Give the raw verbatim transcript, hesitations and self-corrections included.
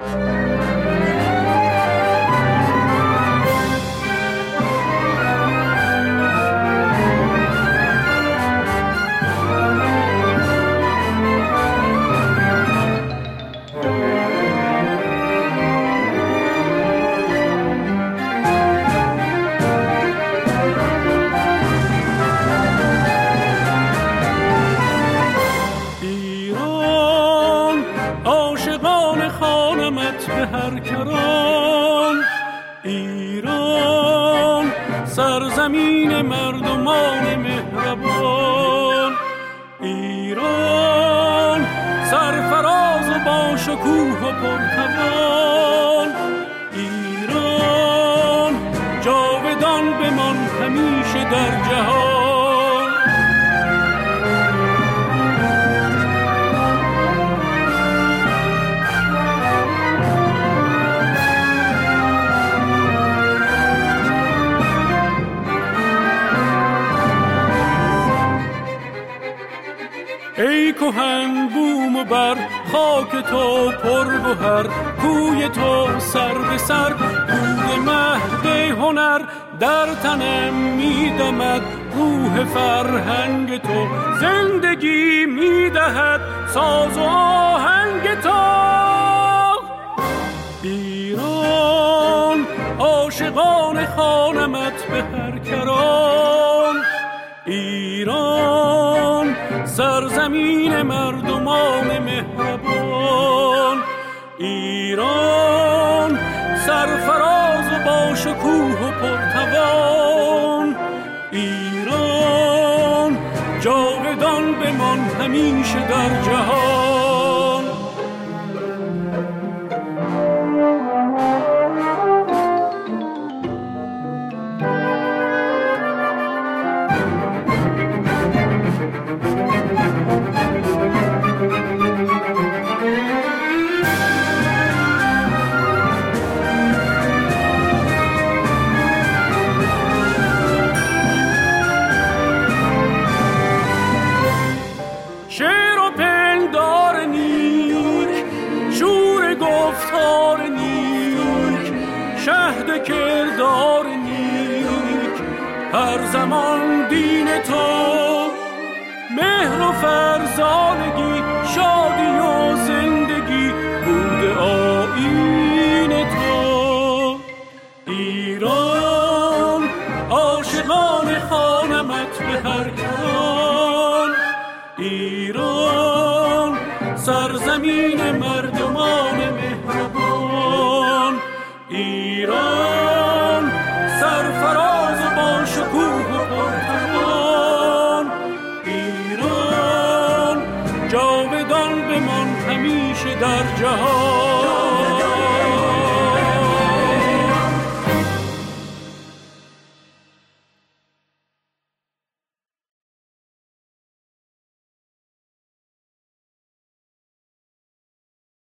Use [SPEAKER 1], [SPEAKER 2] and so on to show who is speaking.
[SPEAKER 1] به هر کران، ایران سرزمین مردمان مهربان، ایران سرفراز و با شکوه و پرتوان، ایران جاودان بمان همیشه در جهان. ای کهن بوم و بر خاک تو پرگوهر، کوی تو سر به سر بود مهد هنر، در تنم میدمد روح فرهنگ تو، زندگی میدهد ساز و آهنگ تو. ایران عاشقان خوانمت به هر کران، ایران سرزمین مردمان مهربان، ایران سرفراز و با شکوه و پرتوان، ایران جاودان بمان همیشه در جهان. شعر و پندار نیک، شور گفتار نیک، شهد کردار نیک، هر زمان دین تو، مهر و فرزانگی، شادی و زندگی بود آیین تو. ایران عاشقان خوانمت به هر کران، ایران سرزمین مردمان مهربان، ایران سرفراز و با شکوه و پرتوان، ایران جاودان بمان همیشه در جهان.